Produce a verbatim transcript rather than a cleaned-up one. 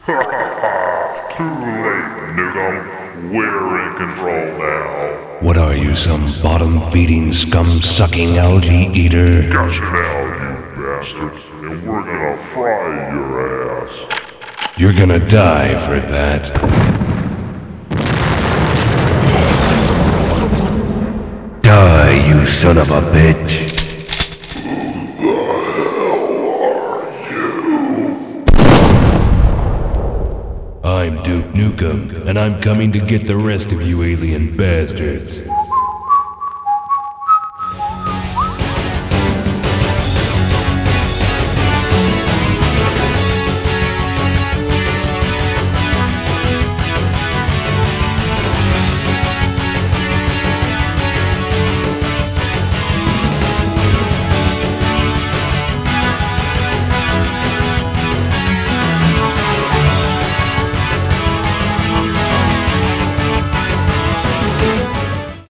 Too late, Newcomb. We're in control now. What are you, some bottom-feeding, scum-sucking algae eater? Gotcha now, you bastards. And we're gonna fry your ass. You're gonna die for that. Die, you son of a bitch! I'm Duke Nukem, and I'm coming to get the rest of you alien bastards.